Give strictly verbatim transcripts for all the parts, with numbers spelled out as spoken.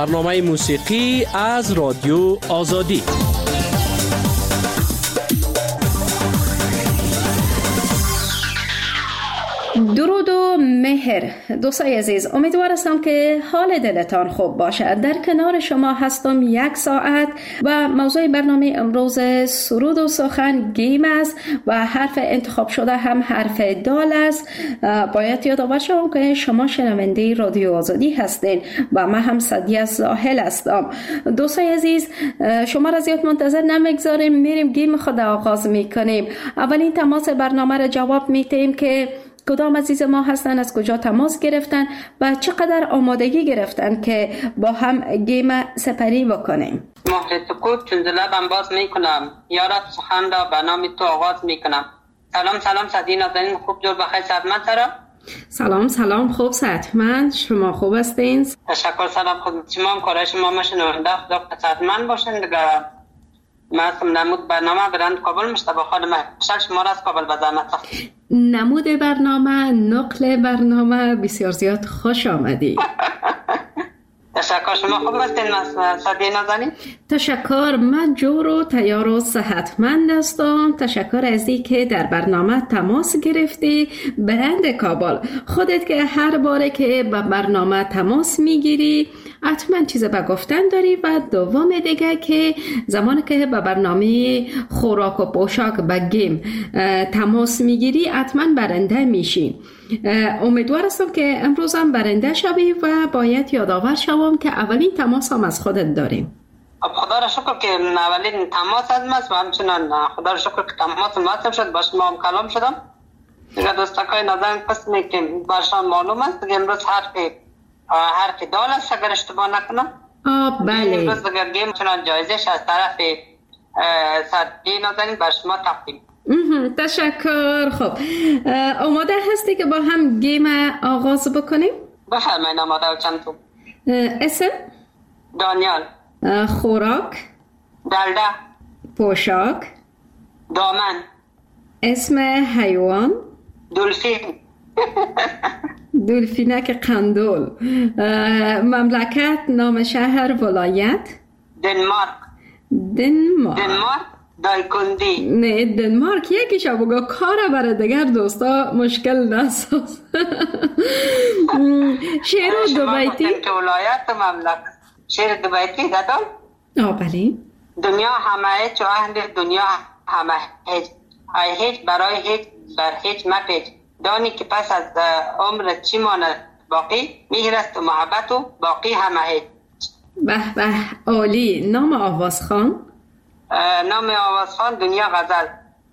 برنامه موسیقی از رادیو آزادی. درود و مهر دوستای عزیز، امیدوارم که حال دلتان خوب باشد. در کنار شما هستم یک ساعت و موضوع برنامه امروز سرود و سخن گیم است و حرف انتخاب شده هم حرف دال است. باید یادآور شوم که شما شنونده رادیو آزادی هستین و من هم سعدیه زاهل هستم. دوستای عزیز، شما را زیاد منتظر نمیگذاریم، میریم گیم خود آغاز میکنیم. اولین تماس برنامه را جواب میدیم که کدام عزیز ما هستن، از کجا تماس گرفتن و چقدر آمادگی گرفتن که با هم گیم سپری بکنیم. محلت کود چون لبم باز میکنم، یارت سخن را به نام تو آغاز میکنم. سلام سلام سعدی نازنین، خوب جور بخیر صحتمند سرا؟ سلام سلام، خوب صحتمند، شما خوب هستین؟ تشکر سلام، خود شما هم کارای شما مشنونده خدا صحتمند باشین دیگه. من اسم نمود برنامه برند کابل مشتبه خانم شل شما را از کابل به زحمت. نمود برنامه، نقل برنامه، بسیار زیاد خوش آمدی. تشکر، شما خوب هستین سعدی نازنین؟ تشکر، من جور و تیار و صحتمند هستم. تشکر از این که در برنامه تماس گرفتی. برند کابل، خودت که هر باره که به برنامه تماس میگیری حتما چیز به گفتن داری و دوم دیگه که زمانی که به برنامه خوراک و پوشاک به گیم تماس میگیری حتما برنده میشی. امیدوار هستم که امروز هم برنده شوی و باید یادآور شوم که اولین تماس هم از خودت داریم. خدا را شکر که اولین تماس از ماست و همچنان خدا را شکر که تماس ماستم شد، باش ما هم کلام شدم دیگه. دوستاکای نازنین قسمی که برشان معلوم است که امروز حرف حرف دال است اگر اشتباه نکنم. آه بله. امروز دیگر گیم چنان جایزش از طرف سعدی نازنین بر شما تقدیم. تشکر. خب آماده هستی که با هم گیم آغاز بکنیم؟ بفرمایید. آماده و چند تو. اسم؟ دانیال. خوراک؟ دلده. پوشاک؟ دامن. اسم حیوان؟ دلفین. دلفینک قندول. مملکت، نام شهر، ولایت؟ دنمارک. دنمارک. دنمارک دایکندی. نه دنمارک یکیشو بگو، کار برای دیگر دوستا مشکل نساز. شعر دو بیتی؟ ولایت و مملکت. شعر دو بیتی دادم؟ آه بله. دنیا همه چو اهل دنیا همه هیچ، ای هیچ برای هیچ بر هیچ مپیچ. دانی که پس از عمر چی ماند باقی، مهر است و محبت و باقی همه هیچ. به به عالی. نام آوازخوان؟ نام آوازخوان دنیا غزل.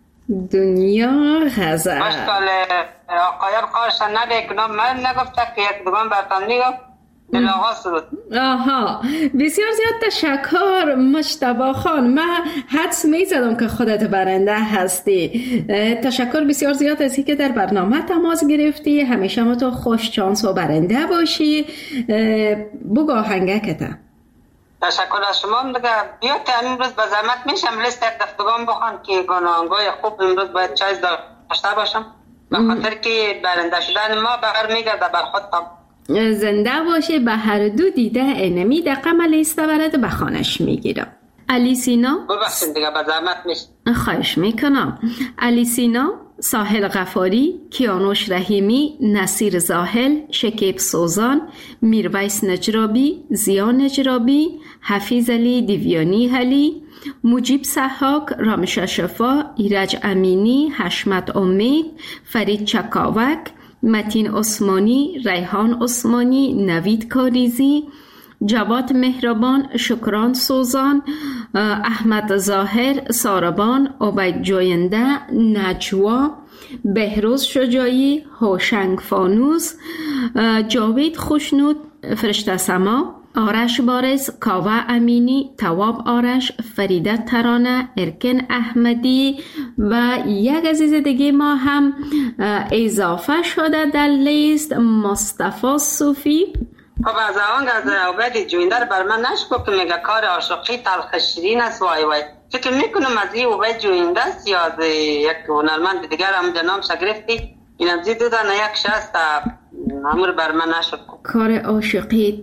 دنیا غزل. مشکل آقایان خواهشان نده که نام من نگفته که یک دوگان برتان میگم دل آغاز سرود. آها، بسیار زیاد تشکر مجتبی خان. من حدس میزدم که خودت برنده هستی. تشکر بسیار زیاد از اینکه در برنامه تماس گرفتی. همیشه ما تو خوش شانس و برنده باشی. بگو آهنگکتا. تشکر از شما دیگه. بیاد که امروز به زحمت میشم لیست یک دفتگان بخوان که گناهانگاه خوب امروز باید چایز داشته باشم به خاطر که برنده شدن ما برمیگرده بر خودم. زنده باشه. به هر دو دیده انمی دقم لیست ورد به خانش میگیرم. علی سینا. ببخشید دیگه به زحمت میشم. خواهش میکنم. علی سینا، ساحل غفاری، کیانوش رحیمی، نصیر زاهل، شکیب سوزان، میرویس نجرابی، زیا نجرابی، حفیظ علی دیویانی علی، مجیب سحاک، رامش شفا، ایرج امینی، حشمت امید، فرید چکاوک، متین عثمانی، ریحان عثمانی، نوید کاریزی، جواد مهربان، شکران سوزان، احمد ظاهر، ساربان، عبید جوینده، نجوا، بهروز شجاعی، هوشنگ فانوس، جاوید خوشنود، فرشته سما، آرش بارز، کاوه امینی، تواب آرش، فریده ترانه، ارکن احمدی و یک عزیز دیگه ما هم اضافه شده در لیست، مصطفی صوفی. خب از آنگ از عبید جوینده رو بر من نشکو که میگه کار عاشقی تلخ شیرین است. وای وای فکر میکنم از این عبید جوینده است یا از یک هنرمند دیگر هم جنام شگرفتی. این از این دو دانه یک شست امور بر من نشکو. کار عاشقی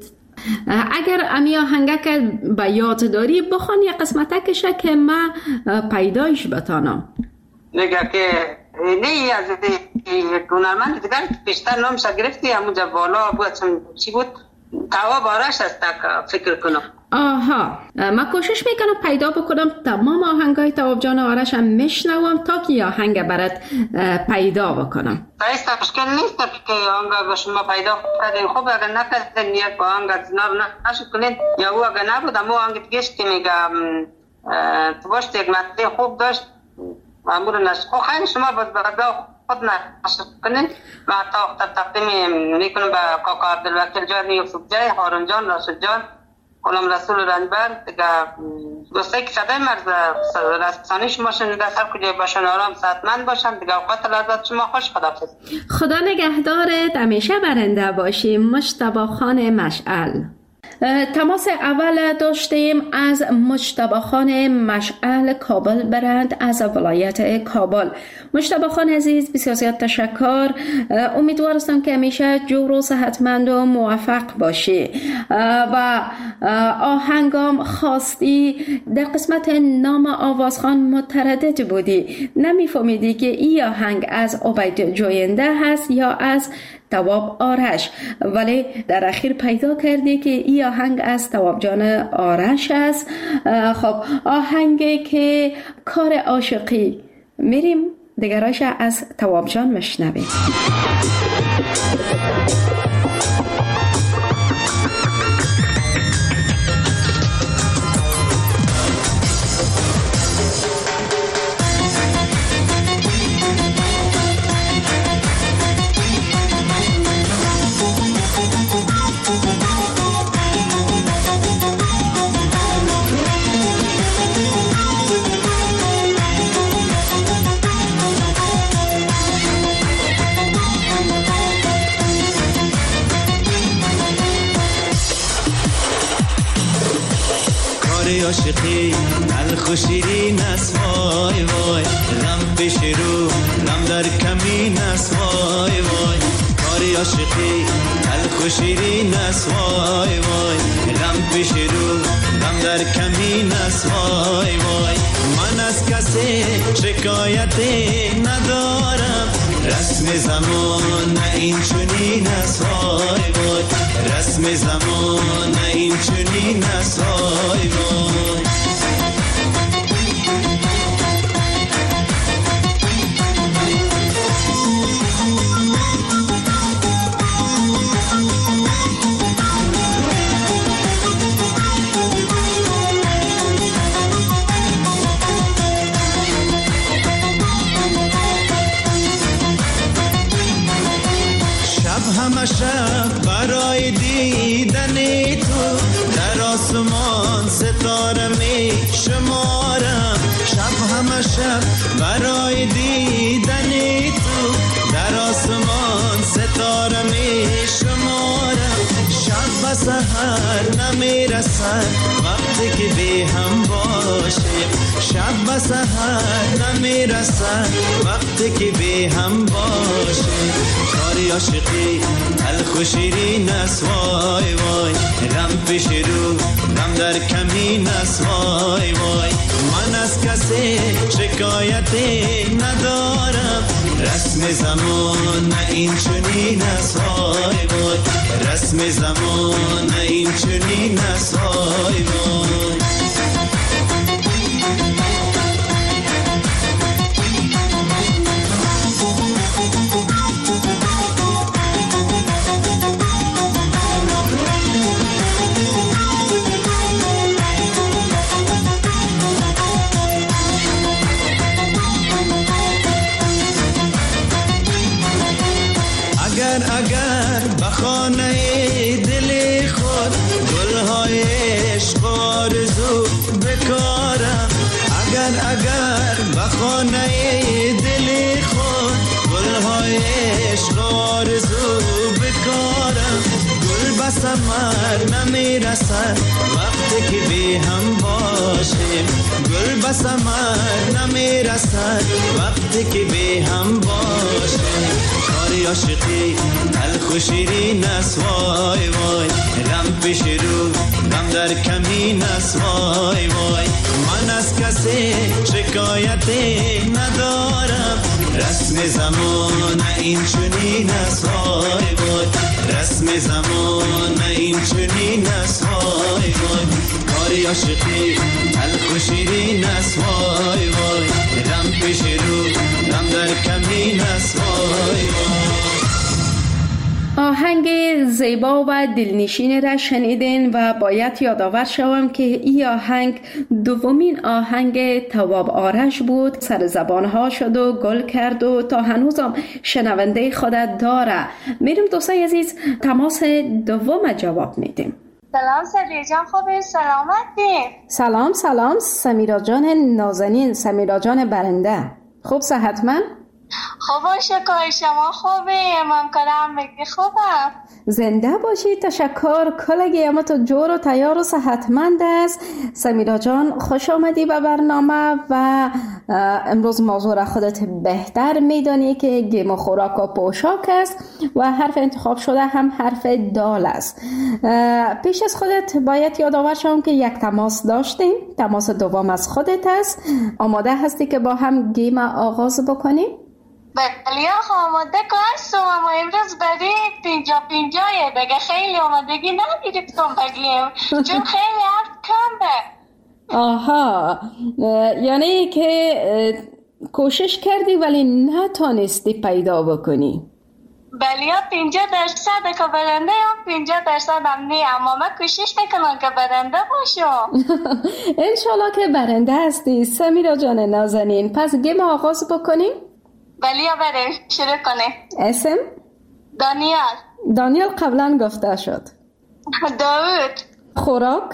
اگر امی آهنگک به یاد داری بخوان یه قسمتکشه که من پیدایش بتانم. نگه که نه از هنرمند دیگر بیشتر نامش گرفتی همونجا بالا بود چی بود؟ تواب آرش است فکر کنم. آها من کوشش میکنم پیدا بکنم تمام آهنگای تواب جان آرش هم میشنوم تا که آهنگ برات پیدا بکنم. بایسته مشکل نیست که آهنگ به شما پیدا کردین. خب اگر نکردین یک آهنگ از نار نشد کنین یا او اگر نبود اما آهنگ دیگهش که میگم تو باشت یک مطلع خوب داشت معمول نشد. خب خیلی شما باز برده خود نشد کنین و حتی تقدیم میکنم به کاکا عبدالوکیل جان یوسف جای هارون جان راشد جان غلام رسول رنجبر دیگه دوستایی که صدای مرز رسانی شما شنیده سر کجای باشن آرام صحتمند باشن دیگه اوقات لذت شما خوش. خداحافظ. خدا نگهدارت همیشه برنده باشی. مجتبی خان مشعل. تماس اول داشتیم از مجتبی خان مشعل کابل برند از ولایت کابل. مجتبی خان عزیز بسیار زیاد تشکر. امیدوارم که همیشه جور و صحتمند و موفق باشی و آهنگام خواستی در قسمت نام آوازخوان متردد بودی نمیفهمیدی که این آهنگ از عبید جوینده هست یا از تواب آرش ولی در اخیر پیدا کردی که این آهنگ از تواب جان آرش است. خب آهنگی که کار عاشقی میریم دیگراش از تواب جان مشنویم. عاشقی تلخ و شیرین است وای وای غم پیش رو غم در کمین است وای وای کار عاشقی تلخ و شیرین است وای وای غم پیش رو غم در کمین است وای وای من از کسی شکایتی ندارم رسم زمان نه این چنین است وای وای رسم زمان نه این چنین است وای وای شب برای دیدن تو در آسمان ستاره می شمارم شب همه شب برای دیدن تو در آسمان ستاره می شمارم شب و سحر نمی رسد وقتی که بی هم باشیم شب و سحر نمی رسد وقتی که بی هم باشیم کاری عاشقی تلخ و شیرین است وای وای غم پیش رو غم در کمین است وای وای من از کسی شکایتی ندارم رسم زمان نه این چنین است وای وای رسم زمان نه این چنین است وای وای اگر بخانه دل خود گلهای عشق و آرزو بکارم اگر اگر بخانه دل خود گلهای عشق و آرزو بکارم گل به ثمر نمی رسد وقتی که بی هم باشیم گل به ثمر نمی رسد وقتی که بی هم باشیم کاری عاشقی تلخ و شیرین است وای وای، غم پیش رو غم در کمین است وای وای. من از کسی شکایتی ندارم، رسم زمان این چنین است وای وای، رسم زمان این چنین است وای وای. کاری عاشقی تلخ و شیرین است وای وای، غم پیش رو غم در کمین است وای وای. آهنگ زیبا و دلنشین را شنیدین و باید یادآور شوم که این آهنگ دومین آهنگ تواب آرش بود. سر زبانها شد و گل کرد و تا هنوزم شنونده خودت داره. میریم دوستای عزیز تماس دوم جواب میدیم. سلام سمیرا جان، خوبی؟ سلامتی؟ سلام سلام سمیرا جان نازنین، سمیرا جان برنده. خوب صحتمند؟ خوب شکر، شما خوبی؟ امام کرم میگی خوبم. زنده باشی، تشکر. کلگی اما تو جور و تیار و صحتمند است. سمیرا جان خوش آمدی به برنامه و امروز موضوع را خودت بهتر میدانی که گیم و خوراک و پوشاک است و حرف انتخاب شده هم حرف دال است. پیش از خودت باید یادآور شوم که یک تماس داشتیم. تماس دوم از خودت است. آماده هستی که با هم گیم آغاز بکنیم؟ بله آماده که هستم، اما امروز برای پینجا پینجایه بگه خیلی آمادگی نگیرفتم بگیم چون خیلی حرف کمه. آها، یعنی که کوشش کردی ولی نتانستی پیدا بکنی. بله پینجا درصد که برنده هم پینجا درصد هم نی، اما من کوشش میکنم که برنده باشم. انشالله که برنده هستی سمیرا جان نازنین. پس گیم آغاز بکنیم؟ بله بریم شروع کنیم. اسم؟ دانیال. دانیال قبلا گفته شد. داود. خوراک؟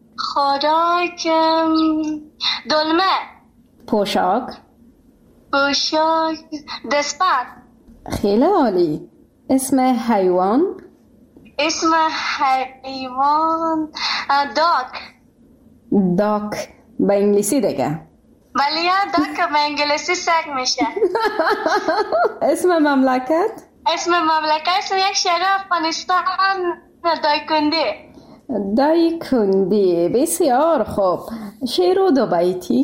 خوراک دلمه. پوشاک؟ پوشاک دسپر. خیلی عالی. اسم حیوان؟ اسم حیوان داک. داک به انگلیسی دیگه؟ ولی یا داک به انگلیسی سگ میشه. اسم مملکت؟ اسم مملکت یک شهر افغانستان دایکندی. دایکندی بسیار خوب. شعر و دو بیتی؟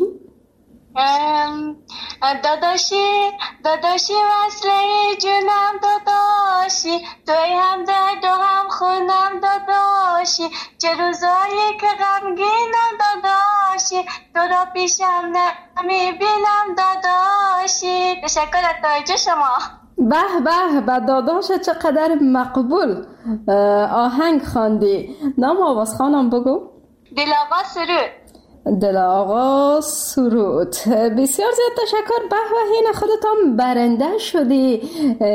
داداشی داداشی وصله جونم داداشی، توی هم درد و هم خونم داداشی، چه روزایی که غمگینم داداشی، تو را پیشم نمیبینم داداشی. تشکر از توجه شما. به به به داداش چقدر مقبول آهنگ خواندی. نام آواز خانم بگو. دل آقا سرود. دل آقا سرود. بسیار زیاد تشکر. به و هین خودت هم برنده شدی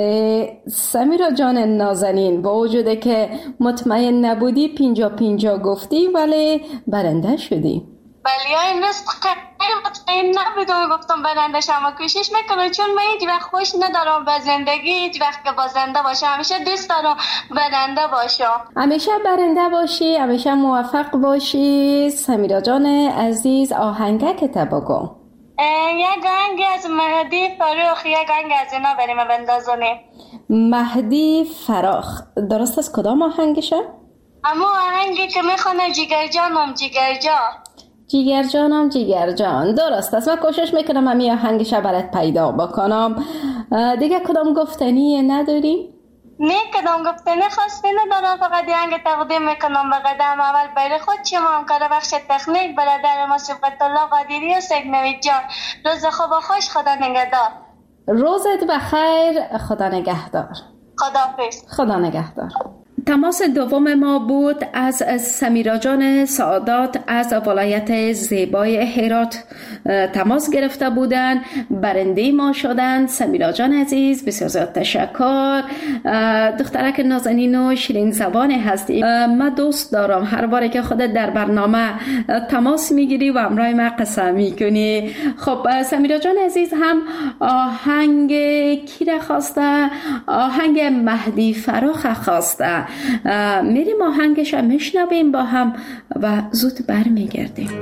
سمیرا جان نازنین. با وجوده که مطمئن نبودی پینجا پینجا گفتی ولی برنده شدی. ولی این روز خیلی مطمئن نبودم گفتم برنده شما. کوشش میکنم چون من هیچ وقت خوش ندارم به زندگی، هیچ وقت که بازنده باشم. همیشه دوست دارم برنده باشم. همیشه برنده باشی، همیشه موفق باشی. سمیرا جان عزیز آهنگک بگو. یک آهنگ از مهدی فراخ، یک آهنگ از اینا بریم بندازونیم. مهدی فراخ درست از کدام آهنگشه؟ اما آهنگی که میخونه جیگر جانم جیگر جان. جیگر جانم جیگر جان درست است. من کوشش میکنم همی آهنگش برات پیدا بکنم. دیگه کدام گفتنی نداری؟ نه کدام گفتنی خاصی ندارم، فقط آهنگ تقدیم میکنم به قدم اول برای خود شما همکار بخش تکنیک برادر ما صفت الله قادری و سید نوید جان. روز خوب و خوش، خدا نگهدار. روزت بخیر، خدا نگهدار. خداحافظ. خدا نگهدار. تماس دوم ما بود از سمیرا جان سعادت از ولایت زیبای هرات تماس گرفته بودن، برنده ما شدن. سمیرا جان عزیز بسیار زیاد تشکر. دخترک نازنین و شیرین زبان هستی. من دوست دارم هر باره که خودت در برنامه تماس میگیری و امرای من قصه میکنی. خب سمیرا جان عزیز هم آهنگ کی را خواسته؟ آهنگ مهدی فراخ خواسته. میریم آهنگش هم میشنویم با هم و زود برمیگردیم.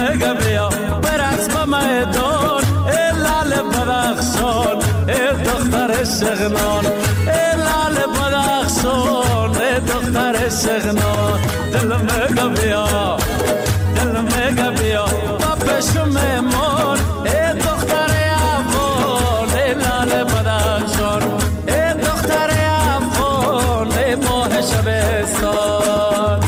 مگه بیا برقص با میدان ای لال بدخشان ای دختر شغنان ای لال بدخشان ای دختر شغنان دل مگه بیا دل مگه بیا با پشم مهمان ای دختر افغان ای لال بدخشان ای دختر افغان ای ماه شبستان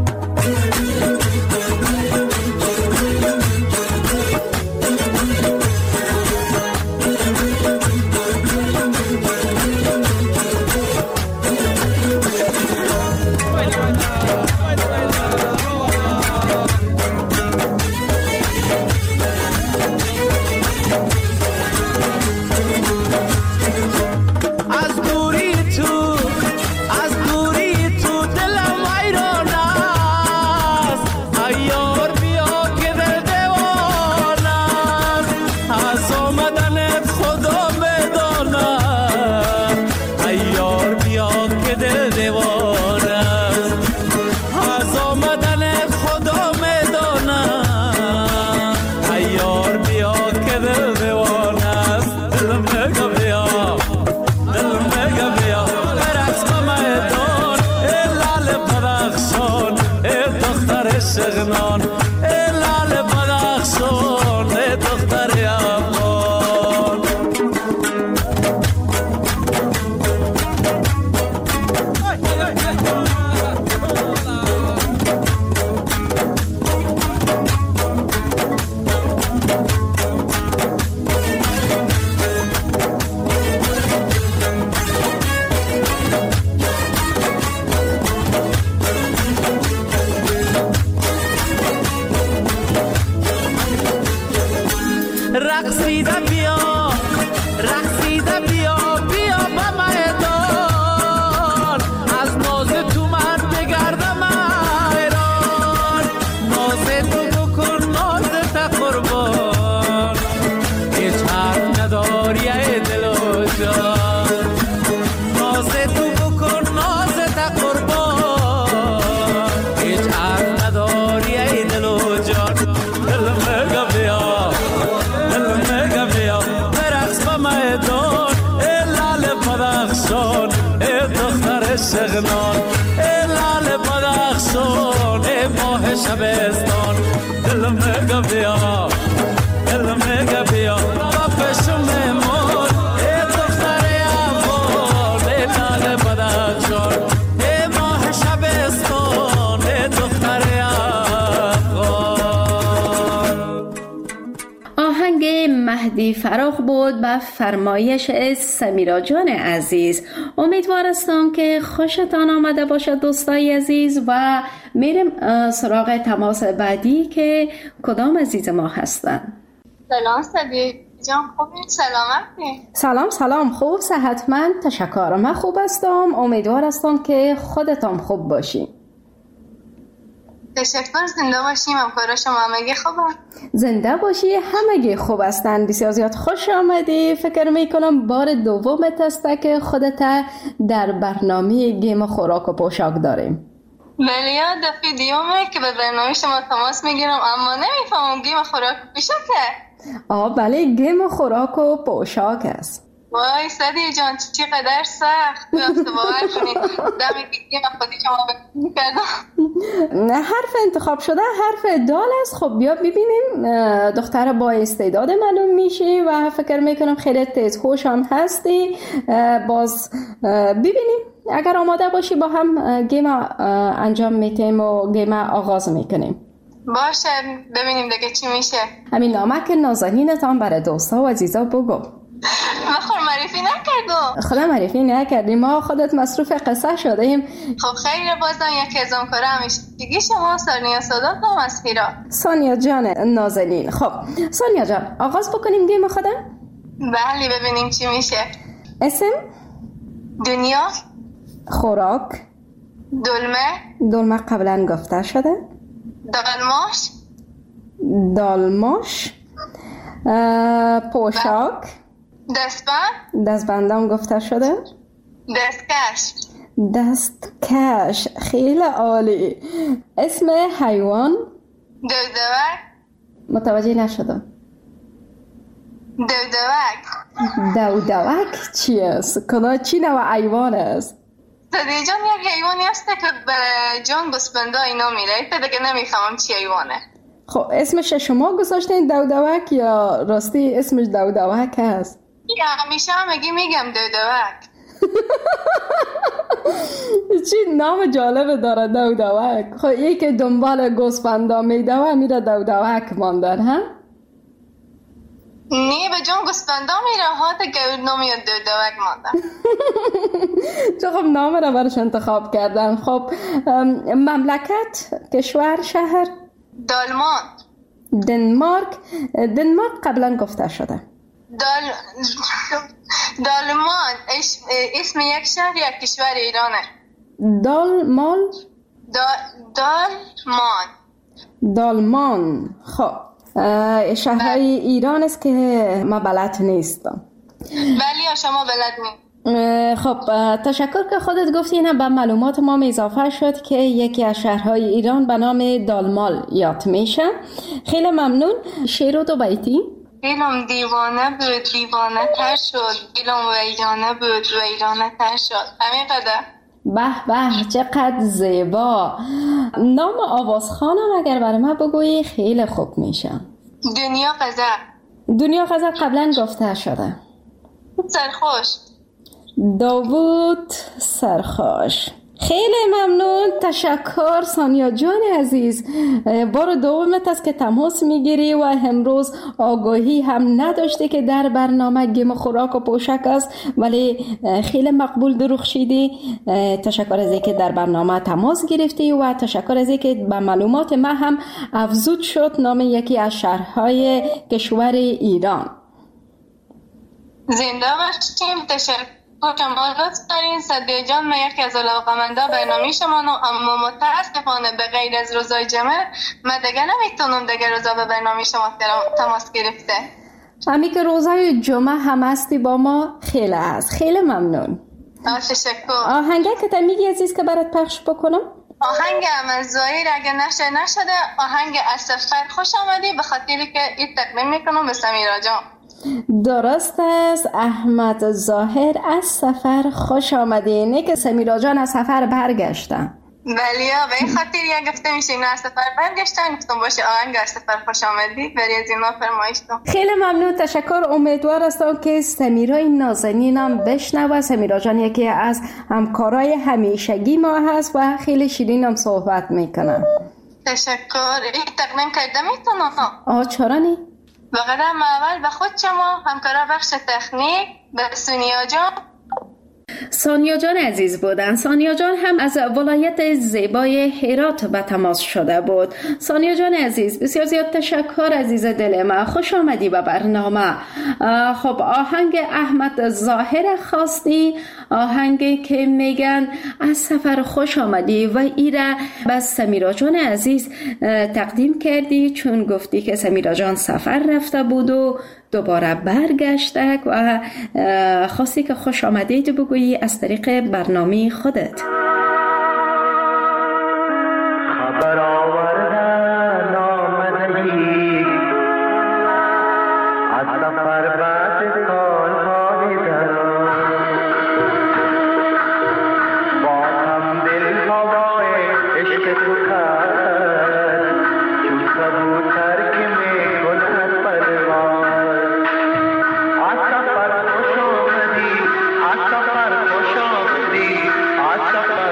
شغنان ای لال بدخشان ای دختر افغان رقصیده بیا رقصیده بیا بیا با میدان از ناز تو من بگردم ایران ناز تو بکن ناز تا قربان هیچ حرف نداری ای دل و جان ناز تو بکن ناز تا قربان هیچ حرف نداری ای دل و جان دل مگه بیا میدان ای لال بدخشان ای دختر شغنان ای لال بدخشان ای ماه شبستان دل مگه بیا دل مگه بیا با پشم مهمان ای دختر افغان ای لال بدخشان ای ماه شبستان ای دختر افغان. آهنگ مهدی فراخ بود به فرمایش سمیرا جان عزیز. امیدوار هستم که خوشتان آمده باشد دوستای عزیز و میریم سراغ تماس بعدی که کدام عزیز ما هستن. سلام سبی جان، خوبی؟ سلامتی؟ سلام سلام، خوب صحتمند، تشکر. من خوب هستم، امیدوار هستم که خودتان خوب باشی. تشکر، زنده باشیم. همکارا شما همگی خوبه؟ زنده باشی، همگی خوب هستن. بسیار زیاد خوش آمدی. فکر میکنم بار دومت است که خودت در برنامه گیم خوراک و پوشاک داریم. بله، یاد دفعه دیومه که به برنامه شما تماس میگیرم اما نمیفهمم گیم خوراک و پوشاکه. آه بله، گیم خوراک و پوشاک است. وای سدی جان، چقدر سخت. بیافته باور کنید دمی که گیم خودی شما بکردم. حرف انتخاب شده حرف دال است. خب بیا ببینیم. دختر با استعداد معلوم میشی و فکر میکنم خیلی تیز خوش هم هستی. باز ببینیم اگر آماده باشی با هم گیم انجام میتیم و گیم آغاز میکنیم. باشه، ببینیم دیگه چی میشه. همین نامک نازنینتان برای دوستا و عزیزا بگو. ما خود معرفی نکردم. خدا معرفی نکردیم، ما خودت مصروف قصه شدیم. خب خیلی بازم یکی از اون کاره همیشگی شما سانیا سادات هم از پیرا. سانیا جان نازنین. خب سانیا جان آغاز بکنیم گیم خودم؟ بله، ببینیم چی میشه. اسم؟ دنیا. خوراک؟ دلمه. دلمه قبلا گفته شده. دالماش. دالماش. پوشاک. دستبند. دستبندم گفته شده. دستکش. دستکش، خیلی عالی. اسم حیوان؟ دودور. متوجه نشدم. دودوک. دودوک چی است؟ کدام چی نوع حیوان است؟ صدیق جان یک حیوانی هست که به جان گوسفندا اینا میره. تا دیگه نمیفهمم چی حیوانه. خب اسمش شما گذاشتین دودوک یا راستی اسمش دودوک هست؟ یا همیشه هم میگی میگم دودوک. چی نام جالب داره دودوک. خب یکی که دنبال گوسفندا میدوه میره دودوک ماندن ها؟ نه به جان گوسفندا میره ها تا که نامی دودوک ماندن. چه خب نام را برش انتخاب کردن. خب مملکت، کشور، شهر؟ دالمان. دنمارک. دنمارک قبلا گفته شده. دال دالمان اسم یک شهر یا کشور ایرانه. دالمان. دا... دالمان. دالمان. خب شهرهای ایران است که ما بلد نیستم. ولی شما بلد نیست. خب تشکر که خودت گفتی. اینه به معلومات ما اضافه شد که یکی از شهرهای ایران به نام دالمال یاد میشه. خیلی ممنون. شعر و دو بیتی. دلم دیوانه بود دیوانه تر شد، دلم ویرانه بود ویرانه تر شد. همین قدر. به به چقدر زیبا. نام آوازخانم اگر برای من بگویی خیلی خوب میشه. دنیا قذر. دنیا قذر قبلا گفته شده. سرخوش. داوود سرخوش. خیلی ممنون. تشکر سانیا جان عزیز. بار دومت است که تماس میگیری و امروز آگاهی هم نداشتی که در برنامه گیم خوراک و پوشک است، ولی خیلی مقبول درخشیدی. تشکر از اینکه در برنامه تماس گرفتی و تشکر از اینکه به معلومات ما هم افزود شد نام یکی از شهرهای کشور ایران. زنده باشیم. تشکر شما لطف دارین. صدیق جان، من یکی از علاقه‌مندا برنامه شما نو، اما متاسفانه به غیر از روزای جمعه من دیگه نمیتونم دیگه روزا به برنامه شما تماس گرفته. همین که روزای جمعه هم هستی با ما خیلی است. خیلی ممنون. تشکر. آهنگه که تا میگی عزیز که برات پخش بکنم؟ آهنگ من زایر اگه نشه نشده آهنگ از سفر خوش آمدی، به خاطری که این تقدیم میکنم به سمیرا جان. درست است. احمد ظاهر از سفر خوش آمدی. نه که سمیرا جان از سفر برگشتن. بله به این خاطر یا گفته میشه اینا از سفر برگشتن، گفتم باشه آهنگ از سفر خوش آمدی بری از اینا فرمایش کن. خیلی ممنون. تشکر. امیدوار هستم که سمیرای نازنینم بشنوه. سمیرا جان یکی از همکارای همیشگی ما هست و خیلی شیرینم صحبت میکنن. تشکر. این تقدیم کرده میتونم؟ آه چرا نی؟ به قدم اول به خود شما همکارا بخش تکنیک، به سونیا جان. سانیا جان عزیز بودن. سانیا جان هم از ولایت زیبای هرات به تماس شده بود. سانیا جان عزیز بسیار زیاد تشکر عزیز دل من. خوش آمدی به برنامه. خب آهنگ احمد ظاهر خواستی، آهنگی که میگن از سفر خوش آمدی و ایره به سمیرا جان عزیز تقدیم کردی، چون گفتی که سمیرا جان سفر رفته بود و دوباره برگشتک و خواستی که خوش آمدید بگویی از طریق برنامه خودت. خبر آوردن آمدگی از سفر بعد سالهای دران، با هم دل هوای عشق تو کرد، چون کبوتر که می کند پرواز. از سفر خوش آمدی، از سفر خوش آمدی، از سفر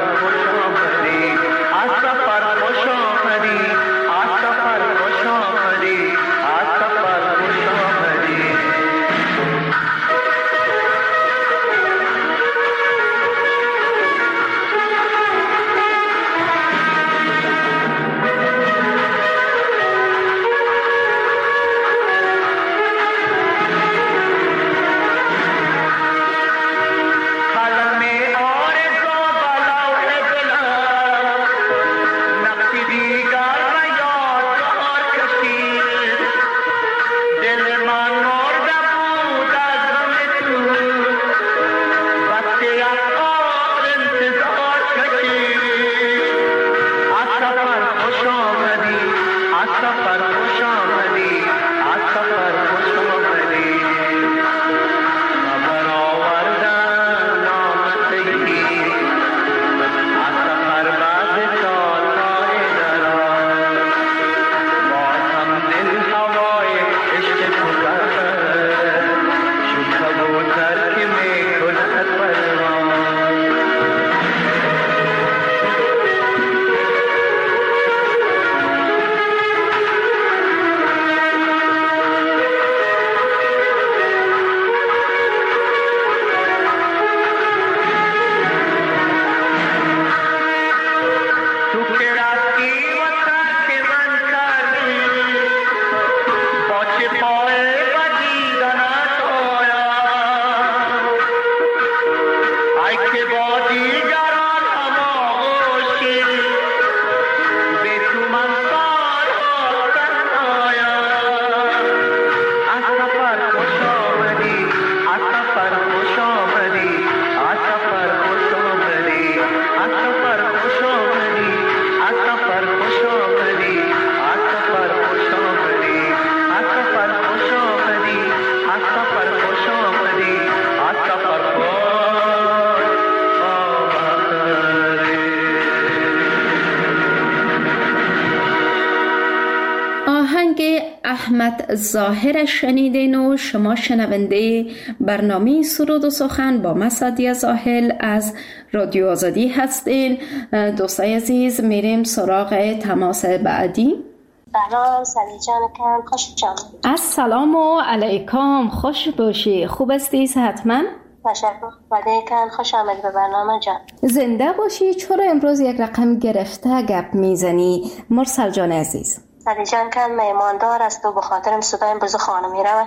احمد ظاهر شنیدین و شما شنونده برنامه سرود و سخن با من سعدیه زاهل از رادیو آزادی هستین. دوستای عزیز میریم سراغ تماس بعدی. سلام سعدی جان کم، خوش آمدید. السلام علیکم، خوش باشی. خوب هستی؟ صحتمند؟ تشکر. وعلیکم، خوش آمدید به برنامه جان. زنده باشی. چرا امروز یک رقم گرفته گپ میزنی مرسل جان عزیز؟ سعدی جان کم میماندار است و به خاطرم صدایم بزو خانه میروه.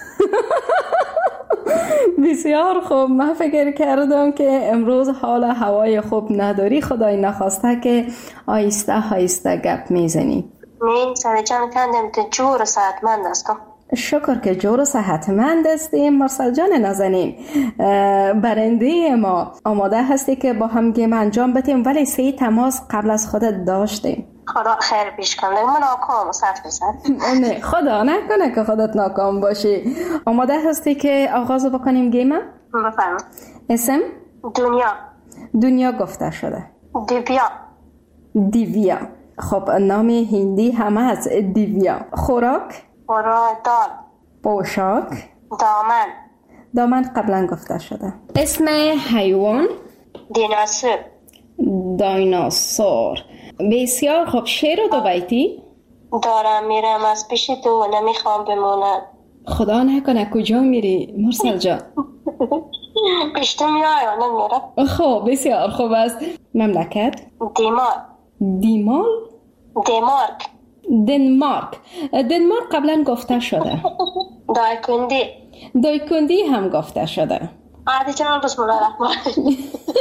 بسیار خوب. من فکر کردم که امروز حال هوای خوب نداری، خدای نخواسته که آیسته آیسته گپ میزنی. نه سعدی جان کندم تو جور و صحتمند هستم. شکر که جور و صحتمند هستیم. مرسل جان نازنین، برنده ما آماده هستی که با هم گیم انجام بدیم، ولی سه تماس قبل از خودت داشتیم. خدا خیر پیش کنه. من ناکام صد درصد. نه خدا نکنه که خودت ناکام باشی. آماده هستی که آغاز بکنیم گیم؟ بفرمایید. اسم؟ دنیا. دنیا گفته شده. دیویا. دیویا. خب نام هندی هم از دیویا. خوراک؟ خوراک دال. پوشاک؟ دامن. دامن قبلا گفته شده. اسم حیوان؟ دیناسور. دایناسور. بسیار خب. شعر و دو بیتی؟ دارم میرم از پیش تو و نمیخوام بمونم. خدا نکنه کجا میری مرسل جان؟ پیشتو میای و نمیرم. خب بسیار خوب است. مملکت؟ دیمار. دیمال؟ دنمارک. دنمارک. دنمارک قبلا گفته شده. دایکندی. دایکندی هم گفته شده. عادی جان بسم الله الرحمن الرحیم.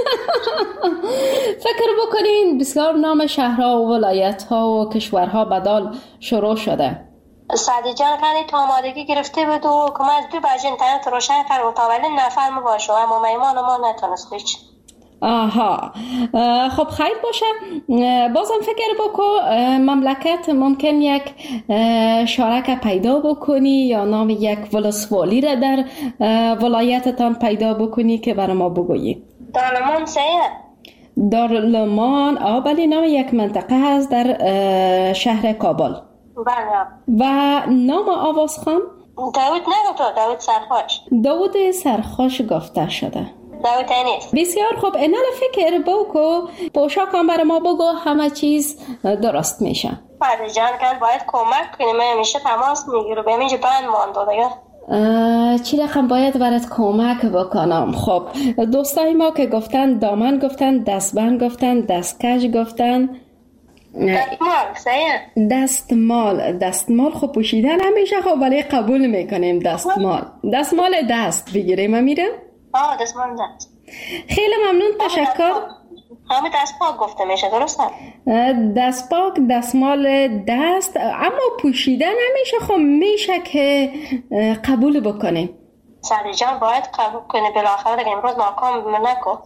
فکر بکنین بسیار نام شهرها و ولایت‌ها و کشورها بدال شروع شده. سعدی جان کنی تو آمادگی گرفته بود و که من از دو بجه اینترنت روشن کرد و تا ولی نفرم باشه اما میمان ما نتونست هیچ. آها. خب خیر باشه. بازم فکر بکن مملکت ممکن یک شارک پیدا بکنی یا نام یک ولسوالی را در ولایتتان پیدا بکنی که برای ما بگویی. دارلمان سیه؟ دارلمان آبلی نام یک منطقه هست در شهر کابل. بله. و نام آوازخان؟ داود نگفته. داود سرخوش. داود سرخوش گفته شده. داود انیس. بسیار خوب. اینا فکر بکو پوشاک هم برای ما بگو، همه چیز درست میشه. سعدی جان کن باید کمک کنیم. من همیشه تماس میگیرم به اینجا بند مانده دیگه. چی رقم باید برات کمک بکنم؟ خب دوستای ما که گفتن دامن گفتن، دستبند گفتن، دستکش گفتن، دستمال سیه؟ دستمال. دستمال خب پوشیدن نمیشه خب ولی قبول میکنیم. دستمال. دستمال دست بگیریم امیره؟ آه دستمال دست. خیلی ممنون. تشکر. همه دست پاک گفته میشه درسته؟ دست پاک دستمال دست، اما پوشیدن نمیشه. خب میشه که قبول بکنیم. سعدی جان باید قبول کنی بالاخره دیگه امروز ناکام نکن.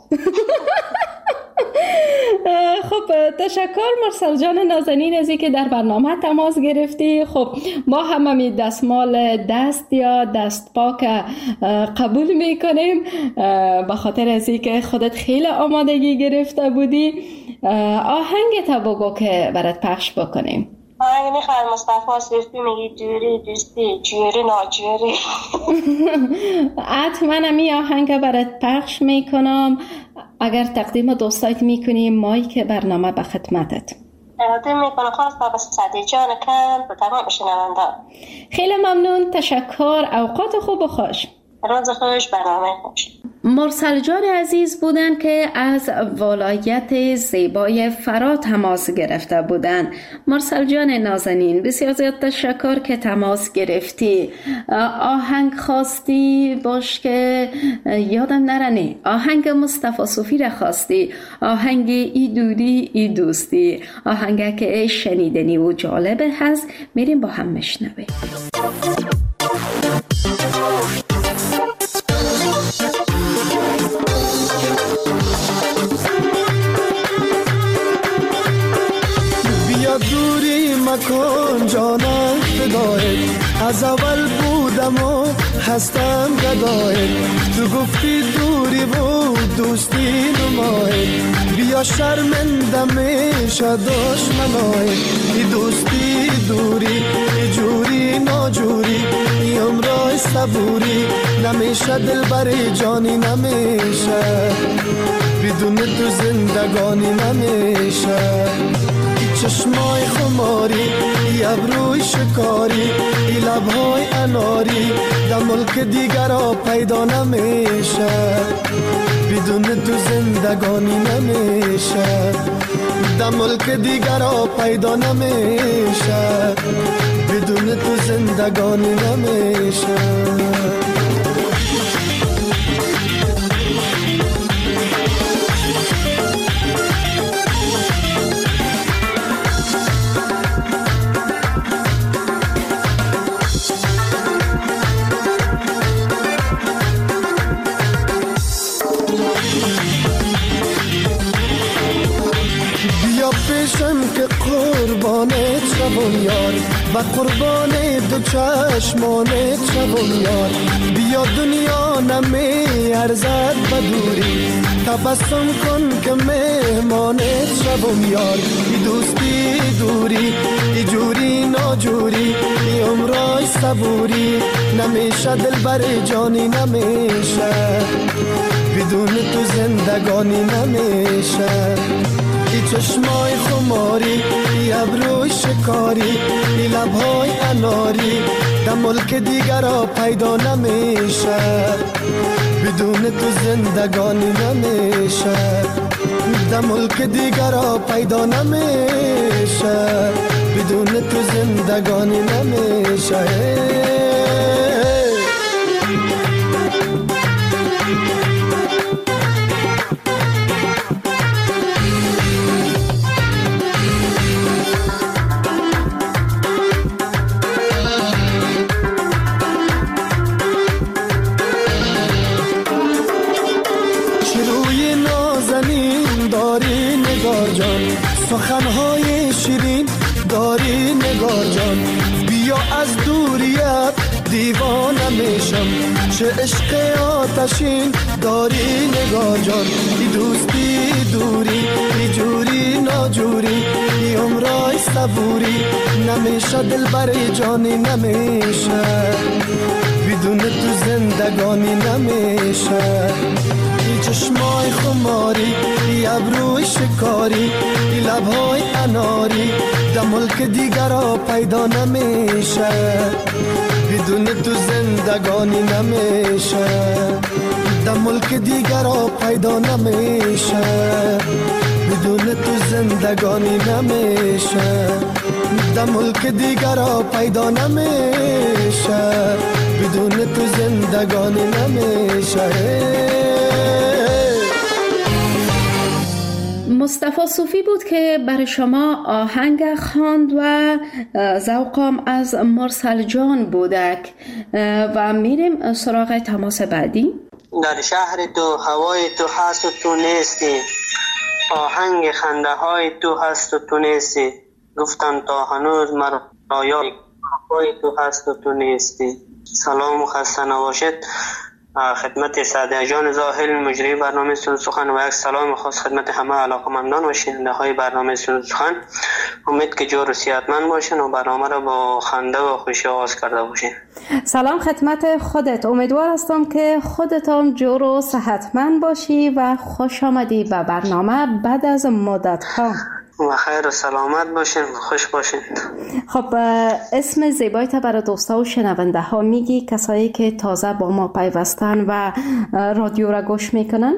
خب تشکر مرسل جان نازنین از اینکه در برنامه تماس گرفتی. خب ما هم می دستمال دست یا دست پاک قبول میکنیم به خاطر از اینکه خودت خیلی آمادگی گرفته بودی. آهنگ تا بگو که برات پخش بکنیم. آهنگ میخواد مصطفی صرفی میگی جوری دوستی جوری ناجوری. حتما همی آهنگ برات پخش میکنم. اگر تقدیم دوستایت میکنیم مایی که برنامه به خدمتت. تقدیم میکنم خاص با سعدی جان کن به تمام شنونده. خیلی ممنون. تشکر. اوقات خوب و خوش. روز خوش، برنامه خوش. مرسل جان عزیز بودن که از ولایت زیبای فرا تماس گرفته بودن. مرسل جان نازنین بسیار زیاد تشکر که تماس گرفتی. آهنگ خواستی باش که یادم نرنه. آهنگ مصطفی صوفی را خواستی. آهنگ ای دوری ای دوستی. آهنگ که شنیدنی و جالبه هست. میریم با هم مشنویم. دوری مکن جانم فدایت، از اول بودم و هستم گدای، تو گفتی دوری بود دوستی نمای، بیا شرمنده میشه دشمنای، ای دوستی دوری ای جوری ناجوری، ای عمرای صبوری نمیشه دل بری جانی نمیشه، بدون تو زندگانی نمیشه، چشمای خماری ای ابروی شکاری ای لبهای اناری در ملک دیگر ها پیدا نمیشه، بدون تو زندگانی نمیشه، در ملک دیگر ها پیدا نمیشه، بدون تو زندگانی نمیشه. که قربانت شوم یار و قربان دو چشمانت شوم یار، بیا دنیا نمی ارزد به دوری، تبسم کن که مهمانت شوم یار، ای دوستی دوری ای جوری ناجوری، ای عمرای صبوری نمیشه دل بر جانی نمیشه، بدون تو زندگانی نمیشه، ای چشمای خماری ای ابروی شکاری ای لبهای اناری در ملک دیگر ها پیدا نمیشه، بدون تو زندگانی نمیشه، در ملک دیگر ها پیدا نمیشه، بدون تو زندگانی نمیشه. سخنهای شیرین داری نگار جان، بیا از دوریت دیوانه میشم، چه عشق آتشین داری نگار جان، ای دوستی دوری ای جوری ناجوری، ای عمرای صبوری نمیشه دل بر جانی نمیشه، بدون تو زندگانی نمیشه، ای چشمای خماری ای ابروی شکاری ای لبهای اناری در ملک دیگر ها پیدا نمیشه، بدون تو زندگانی نمیشه، در ملک دیگر ها پیدا نمیشه، بدون تو زندگانی نمیشه، در ملک دیگر ها پیدا نمیشه، بدون تو زندگانی نمیشه. مصطفی صوفی بود که برای شما آهنگ خواند و ذوقم از مرسل جان بودک و میریم سراغ تماس بعدی. در شهر تو هوای تو هست و تو نیستی، آهنگ خنده های تو هست و تو نیستی، گفتن تا هنوز مرا رایای تو هست و تو نیستی. سلام و خسته نباشید خدمت سعدیه جان زاهل مجری برنامه سرود سخن و یک سلام خاص خدمت همه علاقه‌مندان و شنونده های برنامه سرود سخن. امید که جور و صحتمند باشین و برنامه را با خنده و خوشی آغاز کرده باشین. سلام خدمت خودت، امیدوار هستم که خودتان جور و صحتمند باشی و خوش آمدی به برنامه بعد از مدت ها. و خیر و سلامت باشین، خوش باشین. خب اسم زیبایت برای دوستا و شنونده ها میگی، کسایی که تازه با ما پیوستن و رادیو را گوش میکنن؟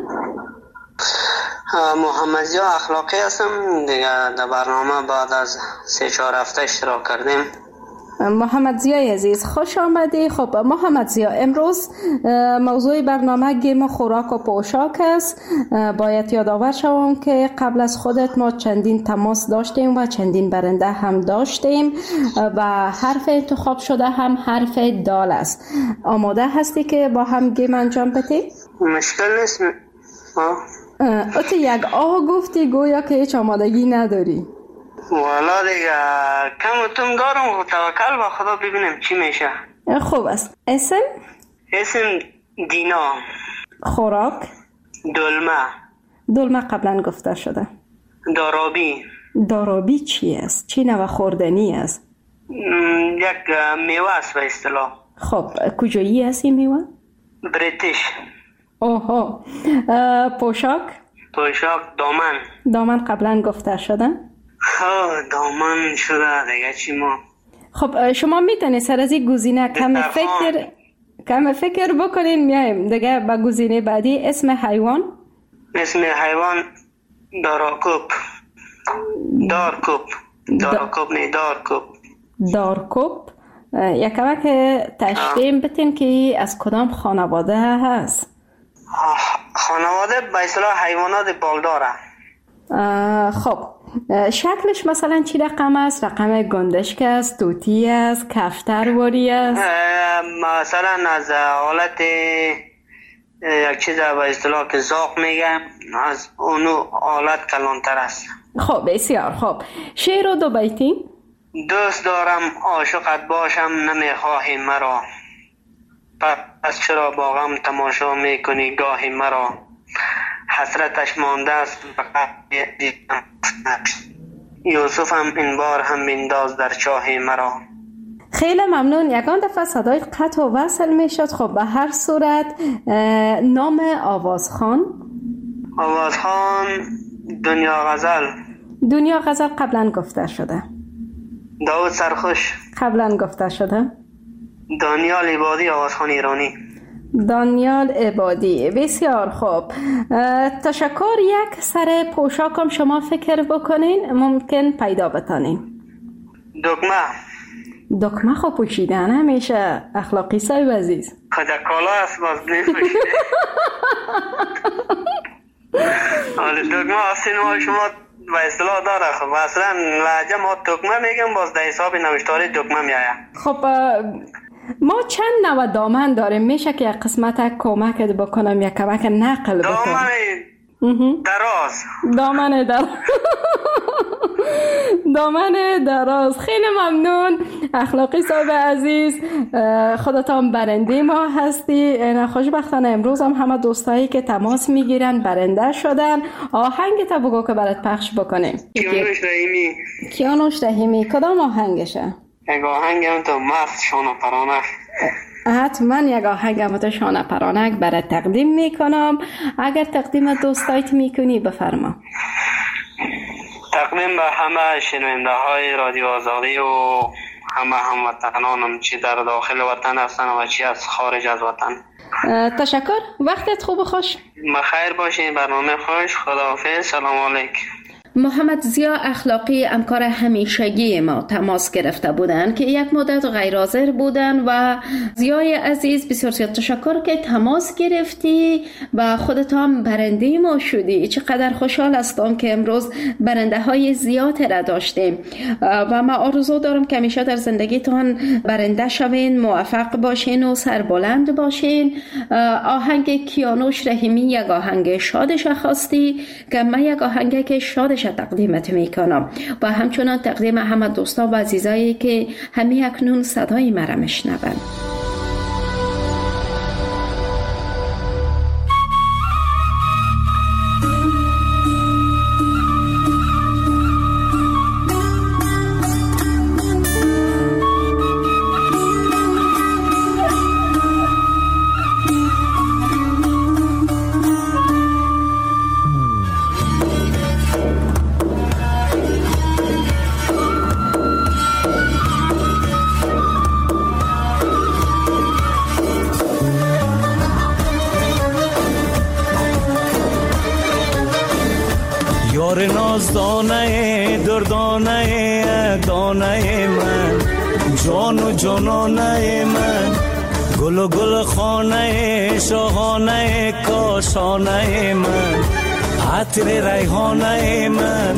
محمد ضیا اخلاقی هستم دیگه، در برنامه بعد از سه چهار هفته اشتراک کردیم. محمد ضیا عزیز خوش آمدی. خب محمد ضیا، امروز موضوع برنامه گیم خوراک و پوشاک است. باید یادآور شوم که قبل از خودت ما چندین تماس داشتیم و چندین برنده هم داشتیم و حرف انتخاب شده هم حرف دال است. آماده هستی که با هم گیم انجام بدی؟ مشکل نیست. اه. ات یک آه گفتی گویا که هیچ آمادگی نداری. والا دیگه کم و تم دارم، توکل به خدا ببینیم چی میشه. خوب است. اسم؟ اسم دینا. خوراک؟ دلمه. دلمه قبلا گفته شده. دارابی. دارابی چی است؟ چی نوع خوردنی است؟ یک میوه است به اصطلاح. خب کجایی است این میوه؟ بریتیش. اوه. پوشاک؟ پوشاک دامن. دامن قبلا گفته شده؟ ها دامن شده دیگه چی ما. خب شما میتونید سر از این گزینه کم فکر کم فکر بکنین میایم دیگه به گزینه بعدی. اسم حیوان؟ اسم حیوان داراکوب. دارکوب. داراکوب نه دارکوب. دارکوب. یک کمک تشخیص بتین که از کدام خانواده هست؟ خانواده به اصطلاح حیوانات بالداره. خب شکلش مثلا چی رقم است؟ رقم گندشک است، طوطی است، کفترواری است؟ مثلا از حالت یک چیز به اصطلاح که زاق میگم از اونو حالت کلانتر است. خب بسیار خوب. شعر و دو بیتی؟ دوست دارم عاشقت باشم نمیخواهی مرا، پس چرا با غم تماشا میکنی گاهی مرا، حسرتش مانده است فقط دیدم یوسفم این بار هم بنداز در چاه مرا. خیلی ممنون. یکان دفعه صدای قطع و وصل میشد. خب به هر صورت نام آوازخوان؟ آوازخوان دنیا غزل. دنیا غزل قبلا گفته شده. داود سرخوش قبلا گفته شده. دانیال عبادی آوازخوان ایرانی. دانیال عبادی. بسیار خوب. تشکر. یک سر پوشاکم شما فکر بکنین ممکن پیدا بتانین. دکمه. دکمه خب پوشیدن همیشه اخلاقی صاحب عزیز. خدا کالا است باز نمیشه. حالا دکمه آستین ما شما به اصطلاح داره. خب اصلا لهجه ما دکمه میگم باز در حساب نوشتاری دکمه میآید. خب ما چند نوع دامن داریم. میشه که یک قسمت کمکت بکنم یک کمک نقل بکنم؟ دامن دراز. دامن دراز. دامن دراز. خیلی ممنون اخلاقی صاحب عزیز. خودتان برنده ما هستی. خوشبختانه امروز هم همه دوستایی که تماس میگیرن برنده شدن. آهنگ تا بگو که برات پخش بکنیم. کیانوش رحیمی. کیانوش رحیمی. کدام آهنگشه؟ یک آهنگ هم تو مست شانه پرانک. حتما یک آهنگ هم تو شانه پرانک برات تقدیم میکنم. اگر تقدیم دوستایت میکنی بفرما. تقدیم به همه شنونده های رادیو آزادی و همه هموطنانم چی در داخل وطن هستن و چی از خارج از وطن. تشکر. وقتت خوب و خوش. بخیر باشین. برنامه خوش. خداحافظ. سلام علیکم. محمد ضیا اخلاقی همکار همیشگی ما تماس گرفته بودند که یک مدت غیر حاضر بودن و ضیای عزیز بسیار زیاد تشکر که تماس گرفتی و خودت هم برنده ما شدی. چقدر خوشحال هستم که امروز برنده های زیاد را داشتیم و من آرزو دارم که همیشه در زندگیتان برنده شوین، موفق باشین و سربلند باشین. آهنگ کیانوش رحیمی یک آهنگ شادش خواستی که من یک آهنگ که شادش تقدیمت میکنم و همچنان تقدیم همه دوستان و عزیزایی که همین اکنون صدای مرا میشنون. یار نازدانه دردانه دانه من، جان و جانانه من، گل و گل خانه شاهانه کاشانه من، عطر ریحانه من.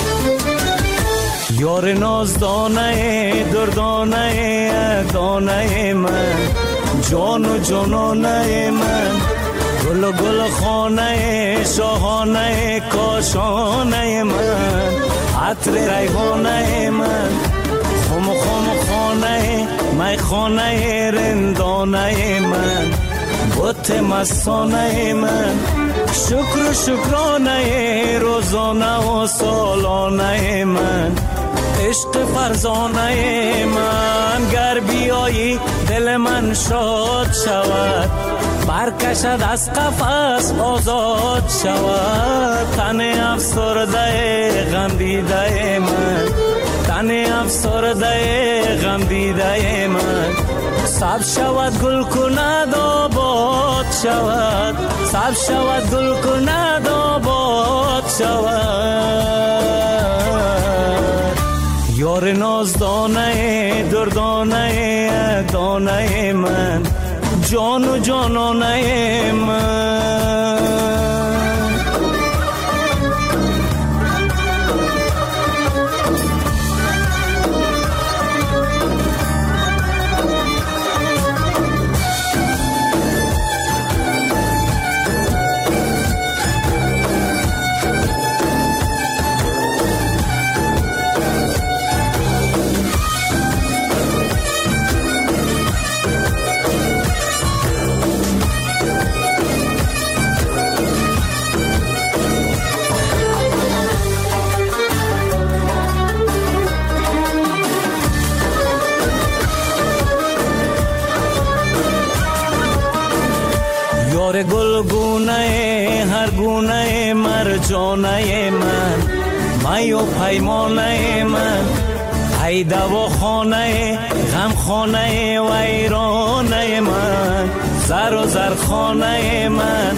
یار نازدانه دردانه دانه من، جان و جانانه من، گل و گل خانه شاهانه کاشانه من، عطر ریحانه من، خم خم خانه می خانه رندانه من، بت مستانه من، شکر و شکرانه روزانه و سالانه من، عشق فرزانه من. گر بیایی دل من شاد شود، برکشد از قفس آزاد شود. تن افسرده غم دیده من، تن افسرده غم دیده من، سبز شود گل کند آباد شود، سبز شود گل کند آباد شود. یار نازدانه دردانه دانه من، جان و جانانه من. گلگونه هر گونه مرجانه من، می و پیمانه من، ای دواخانه غم خانه و ایرانه من، زر و زرخانه من،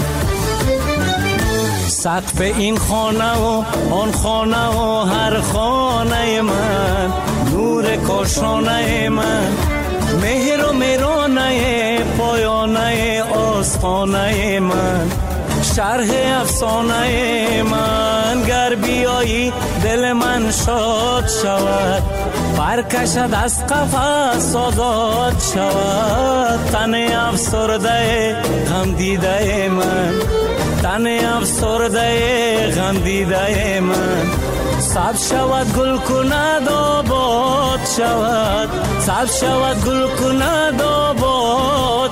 سقف این خانه و آن خانه و هر خانه من، نور کاشانه من، مهر و مهرانه پایانه آستانه من، شرح افسانه من. گر بیایی دل من شاد شود، برکشد از قفس آزاد شود. تن افسرده غم دیده من، تن افسرده غم دیده من، سبز شود گل کند آباد شود، سبز شود گل کند آباد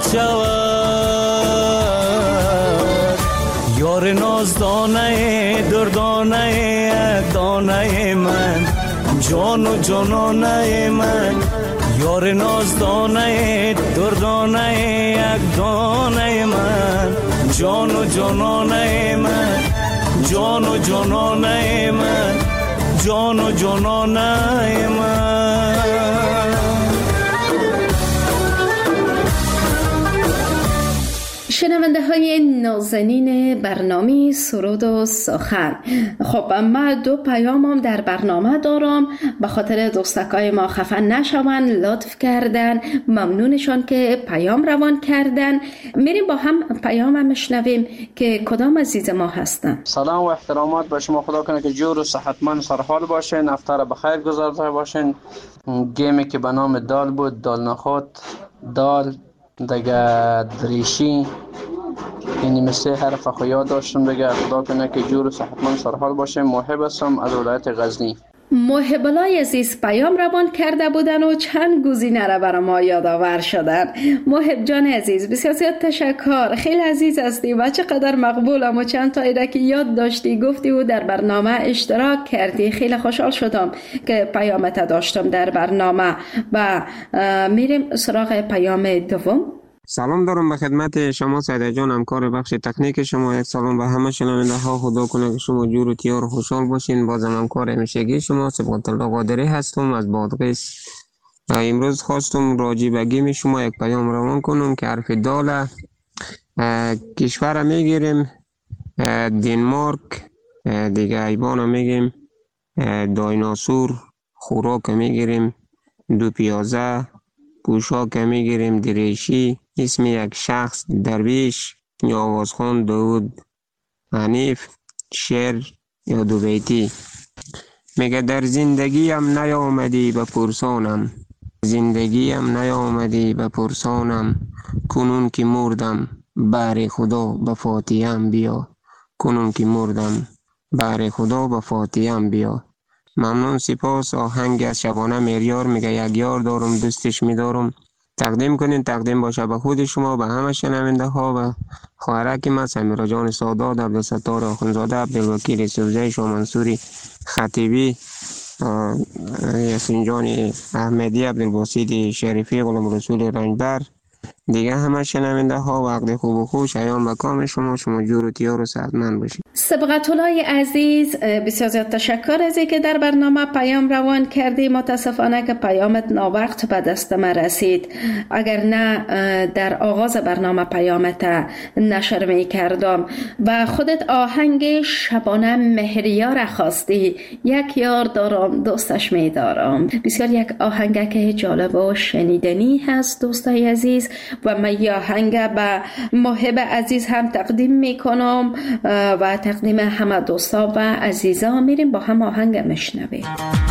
شود. یار نازدانه دردانه دانه من، جان و جانانه من، یار نازدانه دردانه یک دانه من، جان و جانانه من، جان و جانانه من، جان و جانانه من. شنونده های نازنین برنامه سرود و سخن، خب من دو پیامم در برنامه دارم. به خاطر دوستکای ما خفن نشون، لطف کردن، ممنونشان که پیام روان کردن. میریم با هم پیام میشنویم که کدام عزیز ما هستن. سلام و احترامات به شما، خدا کنه که جور و صحتمند سرحال باشین، افطار بخیر گذارده باشین. گیمی که به نام دال بود، دال نخود، دال دیگه دریشی، اینی مثل حرف خو یاد داشتم دیگه. خدا کنه که جور و صحتمند سرحال باشه. محب هستم از ولایت غزنی. محب الله عزیز پیام روان کرده بودن و چند گزینه را برای ما یادآور شدن. محب جان عزیز بسیار زیاد تشکر، خیلی عزیز هستی و چقدر مقبولم و چند تا ایده که یاد داشتی گفتی و در برنامه اشتراک کردی. خیلی خوشحال شدم که پیامت داشتم در برنامه. و میریم سراغ پیام دوم. سلام دارم به خدمت شما سیده جان، همکار بخش تکنیک شما. یک سلام به همه شنونده ها. خدا کنه که شما جور و تیار و خوشحال باشین. بازم همکار همیشگی شما صبغت الله قادری هستم از بادغیس. امروز خواستم راجع به گیم شما یک پیام روان کنم که حرف دال. کشور میگیریم دنمارک، دیگه حیوان میگیم دایناسور، خوراک میگیریم دو پیازه، پوشاک میگیریم دریشی، اسم یک شخص درویش یا آوازخوان داود حنیف، شعر یا دو بیتی. میگه در زندگیم نیامدی بپرسانم، زندگیم نیامدی بپرسانم، کنون که مردم بر خدا به فاتحه‌ام بیا، کنون که مردم بر خدا به فاتحه‌ام بیا. ممنون، سپاس. آهنگ از شبانه مهریار میگه یک یار دارم دوستش میدارم تقدیم کنین. تقدیم باشه به خود شما، به همه شنونده ها و خواهرک ما سمیرا جان سادات، عبدالستار آخونزاده، عبدالوکیل سوزه، شاه منصوری خطیبی، یاسین جان احمدی، عبدالباسط شریفی، غلام رسول رنجبر، دیگه همه شنونده ها وقت خوب و خوش ایام مکام شما. شما جور و تیار و صحتمند باشید. سبقت الله عزیز، بسیار زیاد تشکر از اینکه در برنامه پیام روان کردی. متاسفانه که پیامت ناوقت به دست ما رسید، اگر نه در آغاز برنامه پیامت نشر می کردم. و خودت آهنگ شبانه مهریار خواستی، یک یار دارم دوستش می دارم. بسیار یک آهنگ که جالب و شنیدنی هست دوستای عزیز، و من این آهنگ به محب عزیز هم تقدیم می کنم و تقدیم همه دوستا و عزیزا. میریم با هم آهنگ مشنویم.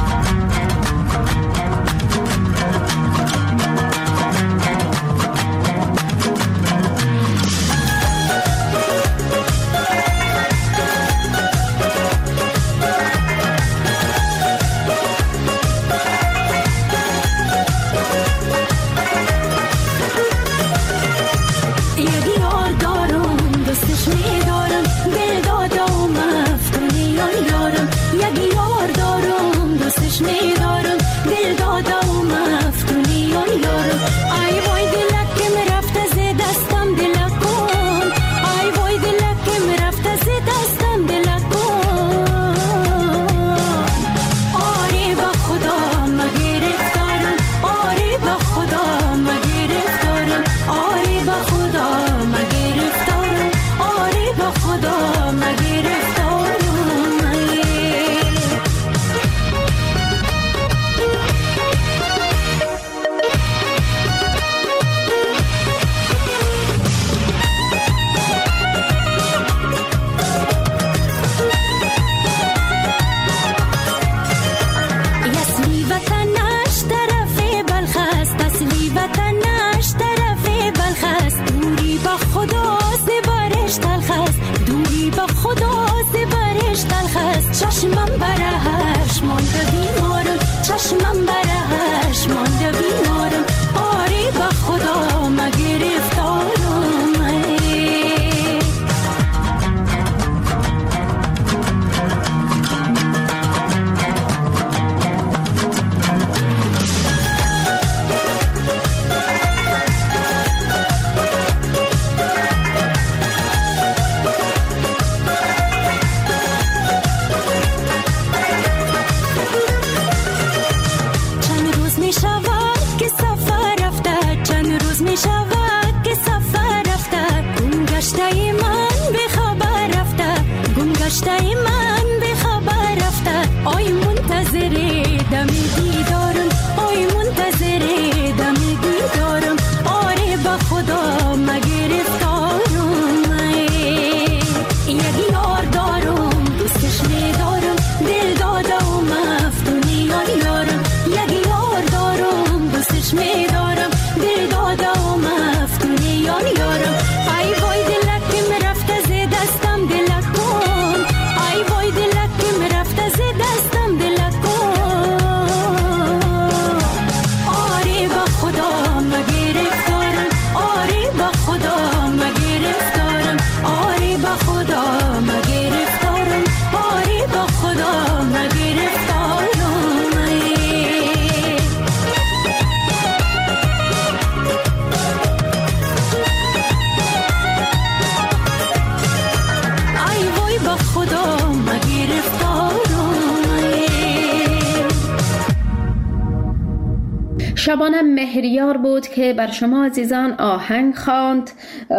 شبانه مهریار بود که بر شما عزیزان آهنگ خواند.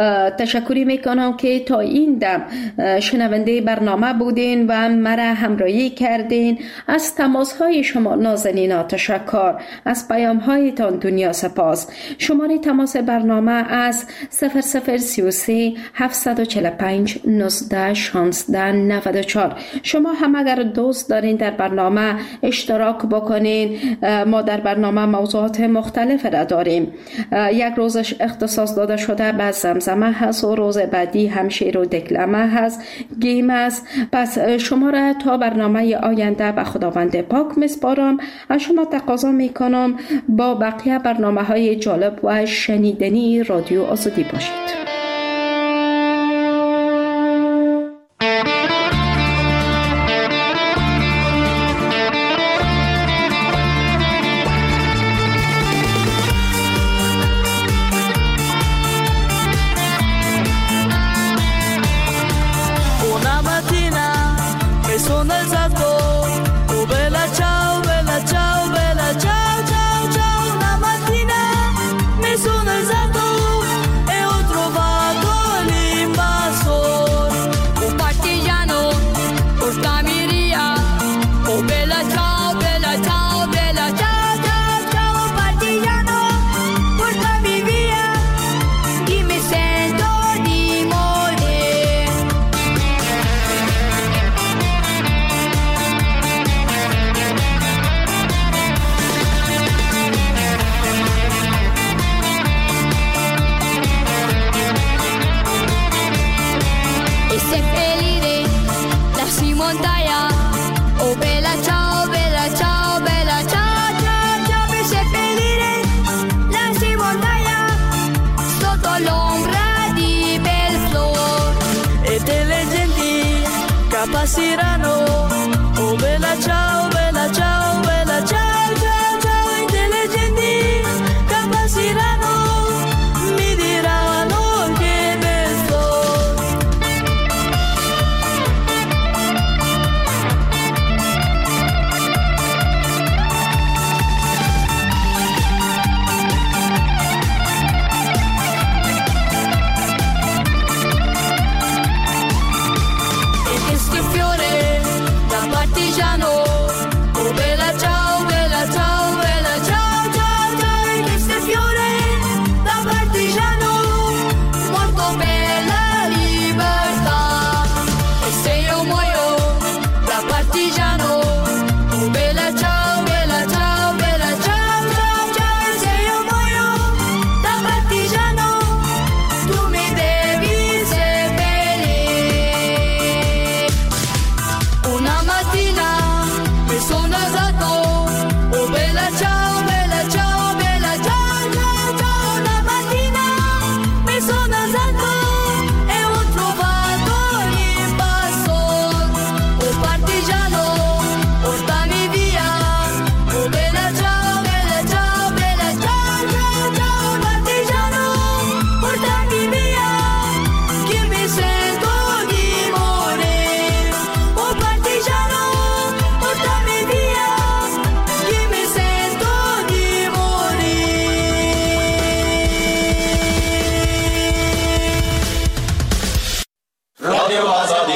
تشکری میکنم که تا این دم شنونده برنامه بودین و مرا همراهی کردین. از تماس های شما نازنینا تشکر، از پیام هایتان دنیا سپاس. شماره تماس برنامه از صفر صفر سی و سه هفتصد و چهل و پنج نوزده شانزده نود و چهار. شما هم اگر دوست دارین در برنامه اشتراک بکنین، ما در برنامه موضوعات مختلف را داریم. یک روزش اختصاص داده شده به زمزمه هست و روز بعدی هم شعر و دکلمه هست، گیم است. پس شما را تا برنامه آینده به خداوند پاک میسپارم. از شما تقاضا میکنم با بقیه برنامه های جالب و شنیدنی رادیو آزادی باشید. Sirano, oh bella ciao, bella ciao, bella ciao, ciao, ciao, intelligenti, capacirano, mi diranno che bel sol. E questo fiore da partigiano, oh bella ciao, bella ciao, bella ciao, ciao, ciao, e questo fiore da partigiano, morto per la libertà. E se io muoio da partigiano, oh bella ciao, bella ciao, bella ciao, ciao, ciao, e se io muoio da partigiano, tu mi devi seppellire. Una mattina mi sono alzato, oh bella ciao, bella ciao, bella ciao, ciao, ciao. Una mattina mi sono alzato e ho trovato l'invasor. Oh partigiano, portami via, oh bella ciao, bella ciao, bella ciao, ciao, ciao. Partigiano, portami via, che mi sento di morire. Oh partigiano, portami via, che mi sento di morire. رادیو آزادی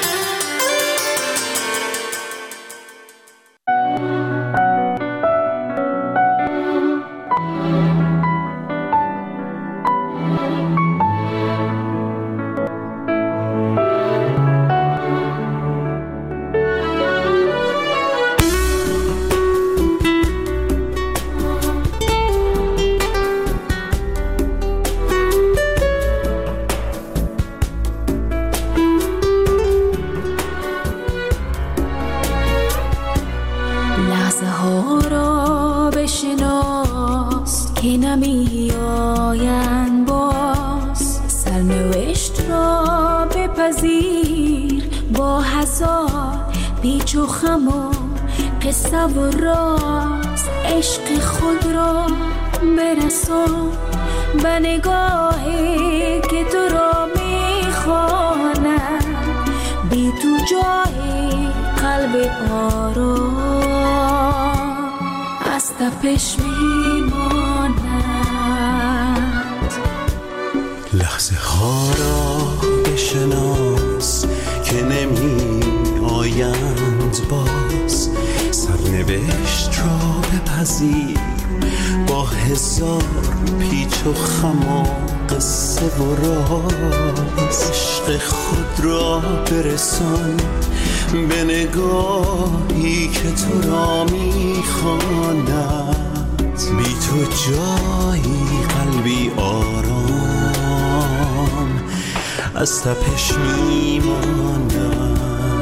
لحظه ها را بشناس که نمی آیند باز، سرنوشت را بپذیر با هزار پیچ و خم و قصه و راز. عشق خود را برسان به نگاهی که تو را می خواند، بی تو جای قلب آرام از تپش می ماند. لحظه ها را بشناس که نمی آیند باز، سرنوشت را بپذیر با هزار پیچ و خم و قصه و راز. عشق خود را برسان به نگاهی که تو را میخواند، بی تو جایی قلبی آرام از تپش میماند.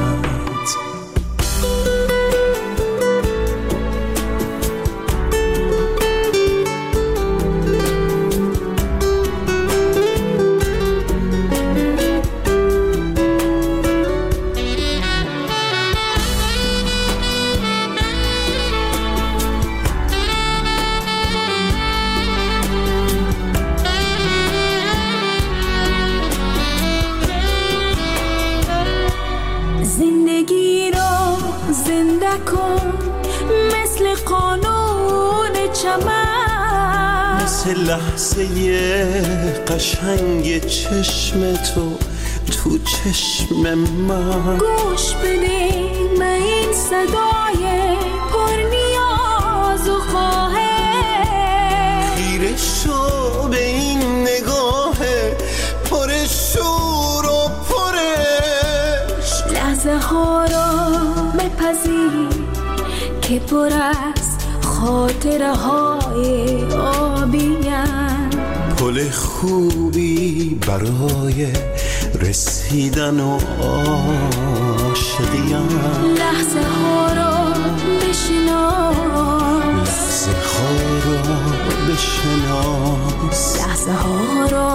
لحظه قشنگ چشم تو تو چشم من، گوش بده من این صدای پر نیاز و خواهش، خیره شو به این نگاه پر شور و پرش، لحظه ها را بپذیر که پر از خاطره های آبیان، پل خوبی برای رسیدن و عاشقیان، لحظه ها را بشناس، لحظه ها را بشناس، لحظه ها را